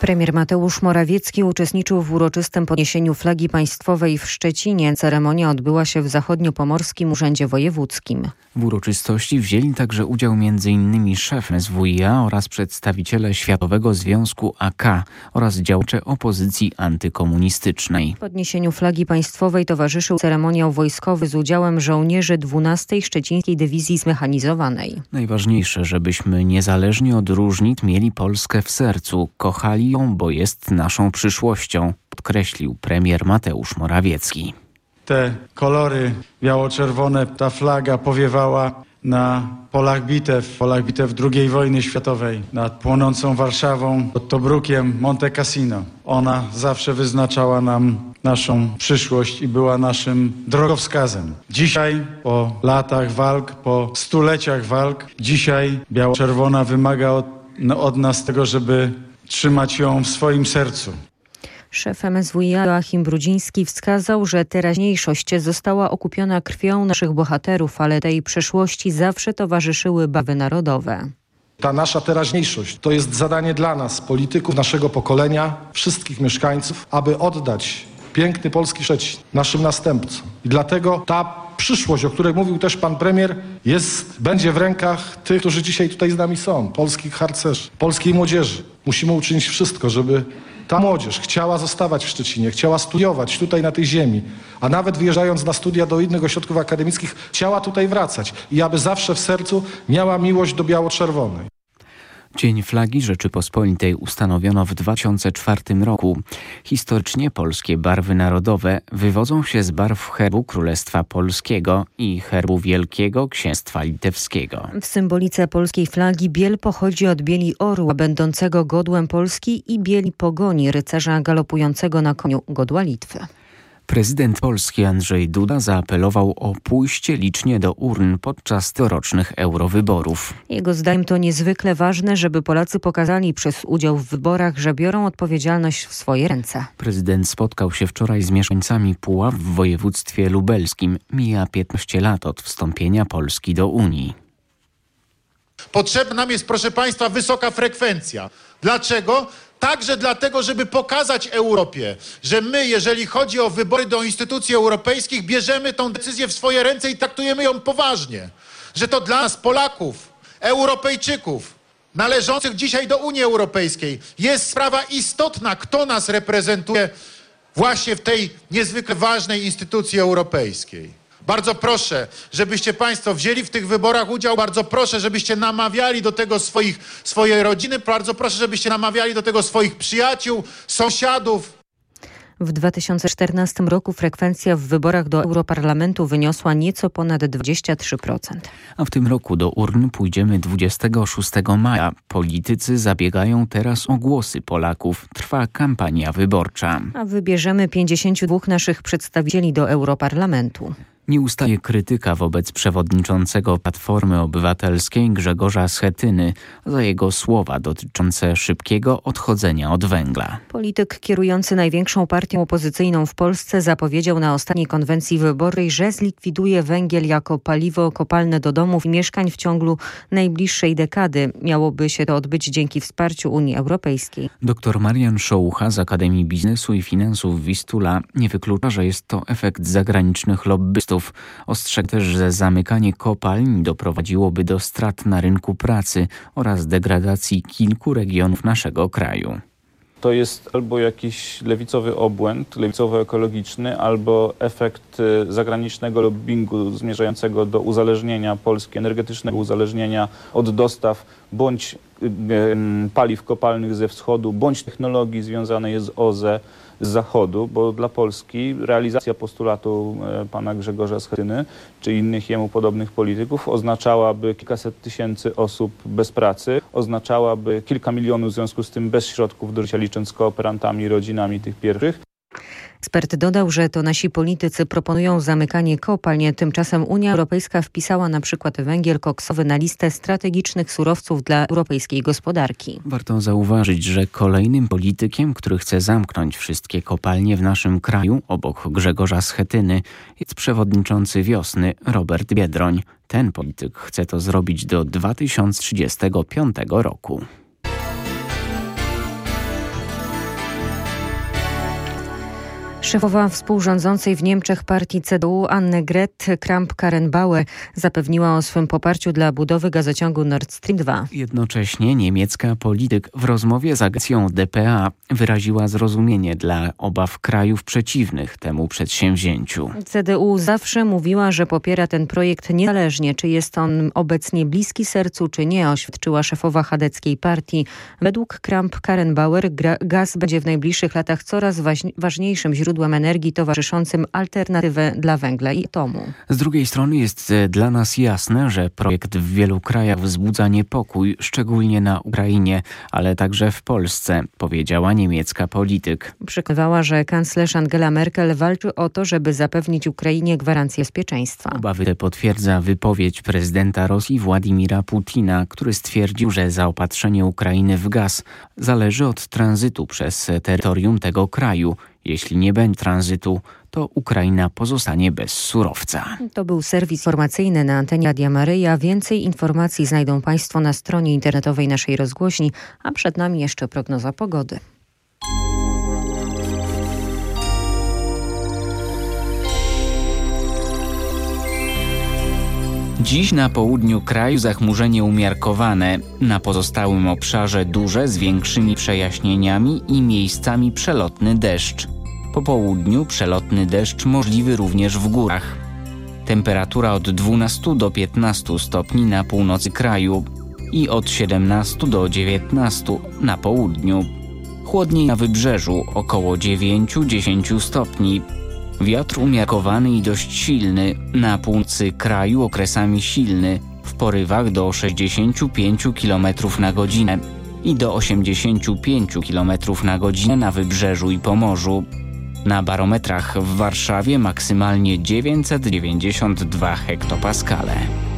Premier Mateusz Morawiecki uczestniczył w uroczystym podniesieniu flagi państwowej w Szczecinie. Ceremonia odbyła się w Zachodniopomorskim Urzędzie Wojewódzkim. W uroczystości wzięli także udział m.in. szef SWiA oraz przedstawiciele Światowego Związku AK oraz działacze opozycji antykomunistycznej. Podniesieniu flagi państwowej towarzyszył ceremoniał wojskowy z udziałem żołnierzy 12. Szczecińskiej Dywizji Zmechanizowanej. Najważniejsze, żebyśmy niezależnie od różnic mieli Polskę w sercu, kochali ją, bo jest naszą przyszłością, podkreślił premier Mateusz Morawiecki. Te kolory biało-czerwone, ta flaga powiewała na polach bitew II wojny światowej, nad płonącą Warszawą, pod Tobrukiem, Monte Cassino. Ona zawsze wyznaczała nam naszą przyszłość i była naszym drogowskazem. Dzisiaj, po latach walk, po stuleciach walk, dzisiaj biało-czerwona wymaga od nas tego, żeby trzymać ją w swoim sercu. Szef MSWiA Joachim Brudziński wskazał, że teraźniejszość została okupiona krwią naszych bohaterów, ale tej przeszłości zawsze towarzyszyły barwy narodowe. Ta nasza teraźniejszość to jest zadanie dla nas, polityków naszego pokolenia, wszystkich mieszkańców, aby oddać piękny polski Szczecin naszym następcom. I dlatego ta przyszłość, o której mówił też pan premier, będzie w rękach tych, którzy dzisiaj tutaj z nami są, polskich harcerzy, polskiej młodzieży. Musimy uczynić wszystko, żeby ta młodzież chciała zostawać w Szczecinie, chciała studiować tutaj na tej ziemi, a nawet wyjeżdżając na studia do innych ośrodków akademickich, chciała tutaj wracać i aby zawsze w sercu miała miłość do biało-czerwonej. Dzień Flagi Rzeczypospolitej ustanowiono w 2004 roku. Historycznie polskie barwy narodowe wywodzą się z barw herbu Królestwa Polskiego i herbu Wielkiego Księstwa Litewskiego. W symbolice polskiej flagi biel pochodzi od bieli orła będącego godłem Polski i bieli pogoni rycerza galopującego na koniu godła Litwy. Prezydent Polski Andrzej Duda zaapelował o pójście licznie do urn podczas tegorocznych eurowyborów. Jego zdaniem to niezwykle ważne, żeby Polacy pokazali przez udział w wyborach, że biorą odpowiedzialność w swoje ręce. Prezydent spotkał się wczoraj z mieszkańcami Puław w województwie lubelskim. Mija 15 lat od wstąpienia Polski do Unii. Potrzebna nam jest, proszę Państwa, wysoka frekwencja. Dlaczego? Także dlatego, żeby pokazać Europie, że my, jeżeli chodzi o wybory do instytucji europejskich, bierzemy tą decyzję w swoje ręce i traktujemy ją poważnie. Że to dla nas, Polaków, Europejczyków, należących dzisiaj do Unii Europejskiej, jest sprawa istotna, kto nas reprezentuje właśnie w tej niezwykle ważnej instytucji europejskiej. Bardzo proszę, żebyście Państwo wzięli w tych wyborach udział. Bardzo proszę, żebyście namawiali do tego swoje rodziny. Bardzo proszę, żebyście namawiali do tego swoich przyjaciół, sąsiadów. W 2014 roku frekwencja w wyborach do Europarlamentu wyniosła nieco ponad 23%. A w tym roku do urn pójdziemy 26 maja. Politycy zabiegają teraz o głosy Polaków. Trwa kampania wyborcza. A wybierzemy 52 naszych przedstawicieli do Europarlamentu. Nie ustaje krytyka wobec przewodniczącego Platformy Obywatelskiej Grzegorza Schetyny za jego słowa dotyczące szybkiego odchodzenia od węgla. Polityk kierujący największą partią opozycyjną w Polsce zapowiedział na ostatniej konwencji wyborczej, że zlikwiduje węgiel jako paliwo kopalne do domów i mieszkań w ciągu najbliższej dekady. Miałoby się to odbyć dzięki wsparciu Unii Europejskiej. Dr Marian Szołucha z Akademii Biznesu i Finansów Wistula nie wyklucza, że jest to efekt zagranicznych lobbystów. Ostrzegł też, że zamykanie kopalń doprowadziłoby do strat na rynku pracy oraz degradacji kilku regionów naszego kraju. To jest albo jakiś lewicowy obłęd, lewicowo-ekologiczny, albo efekt zagranicznego lobbingu zmierzającego do uzależnienia Polski, energetycznego uzależnienia od dostaw bądź paliw kopalnych ze wschodu, bądź technologii związanej z OZE z zachodu, bo dla Polski realizacja postulatu pana Grzegorza Schetyny czy innych jemu podobnych polityków oznaczałaby kilkaset tysięcy osób bez pracy, oznaczałaby kilka milionów w związku z tym bez środków do życia, licząc z kooperantami, rodzinami tych pierwszych. Ekspert dodał, że to nasi politycy proponują zamykanie kopalń. Tymczasem Unia Europejska wpisała na przykład węgiel koksowy na listę strategicznych surowców dla europejskiej gospodarki. Warto zauważyć, że kolejnym politykiem, który chce zamknąć wszystkie kopalnie w naszym kraju, obok Grzegorza Schetyny, jest przewodniczący Wiosny Robert Biedroń. Ten polityk chce to zrobić do 2035 roku. Szefowa współrządzącej w Niemczech partii CDU Annegret Kramp-Karrenbauer zapewniła o swym poparciu dla budowy gazociągu Nord Stream 2. Jednocześnie niemiecka polityk w rozmowie z agencją dpa wyraziła zrozumienie dla obaw krajów przeciwnych temu przedsięwzięciu. CDU zawsze mówiła, że popiera ten projekt niezależnie, czy jest on obecnie bliski sercu, czy nie, oświadczyła szefowa chadeckiej partii. Według Kramp-Karrenbauer gaz będzie w najbliższych latach coraz ważniejszym źródłem energii towarzyszącym alternatywę dla węgla i atomu. Z drugiej strony jest dla nas jasne, że projekt w wielu krajach wzbudza niepokój, szczególnie na Ukrainie, ale także w Polsce, powiedziała niemiecka polityk. Przekonywała, że kanclerz Angela Merkel walczy o to, żeby zapewnić Ukrainie gwarancję bezpieczeństwa. Obawy te potwierdza wypowiedź prezydenta Rosji Władimira Putina, który stwierdził, że zaopatrzenie Ukrainy w gaz zależy od tranzytu przez terytorium tego kraju. Jeśli nie będzie tranzytu, to Ukraina pozostanie bez surowca. To był serwis informacyjny na antenie Radia Maryja. Więcej informacji znajdą Państwo na stronie internetowej naszej rozgłośni, a przed nami jeszcze prognoza pogody. Dziś na południu kraju zachmurzenie umiarkowane, na pozostałym obszarze duże z większymi przejaśnieniami i miejscami przelotny deszcz. Po południu przelotny deszcz możliwy również w górach. Temperatura od 12 do 15 stopni na północy kraju i od 17 do 19 na południu. Chłodniej na wybrzeżu około 9-10 stopni. Wiatr umiarkowany i dość silny, na północy kraju okresami silny, w porywach do 65 km na godzinę i do 85 km na godzinę na wybrzeżu i Pomorzu. Na barometrach w Warszawie maksymalnie 992 hektopaskale.